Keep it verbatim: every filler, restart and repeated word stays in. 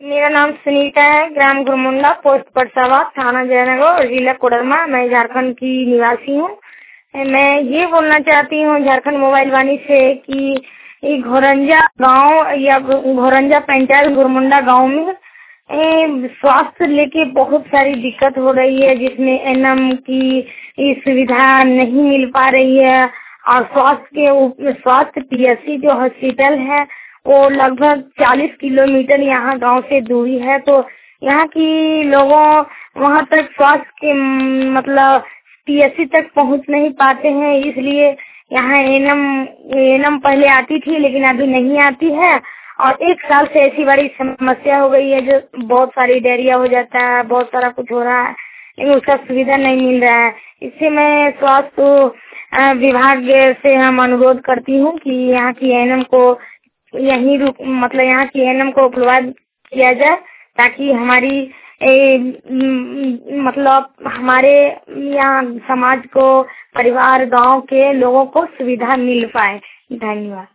मेरा नाम सुनीता है, ग्राम गुरमुंडा, पोस्ट परसावा, थाना जयनगर और जिला कोडरमा। मैं झारखंड की निवासी हूँ। मैं ये बोलना चाहती हूँ झारखंड मोबाइल वाणी से कि ये घोरंजा गांव या घोरंजा पंचायत गुरमुंडा गांव में स्वास्थ्य लेके बहुत सारी दिक्कत हो रही है, जिसमें एनएम की सुविधा नहीं मिल पा रही है। और स्वास्थ्य के स्वास्थ्य पीएससी जो हॉस्पिटल है वो लगभग चालीस किलोमीटर यहाँ गांव से दूरी है, तो यहाँ की लोगों वहाँ तक स्वास्थ्य के मतलब पीएससी तक पहुँच नहीं पाते हैं। इसलिए यहाँ एनएम एनएम पहले आती थी लेकिन अभी नहीं आती है। और एक साल से ऐसी बड़ी समस्या हो गई है, जो बहुत सारी डायरिया हो जाता है, बहुत सारा कुछ हो रहा है, लेकिन उसका सुविधा नहीं मिल रहा है। इससे मैं स्वास्थ्य विभाग से हम अनुरोध करती हूँ कि यहाँ की एनएम को यहीं रुक मतलब यहाँ की एनएम को उपलब्ध किया जाए, ताकि हमारी ए, मतलब हमारे यहाँ समाज को, परिवार, गांव के लोगों को सुविधा मिल पाए। धन्यवाद।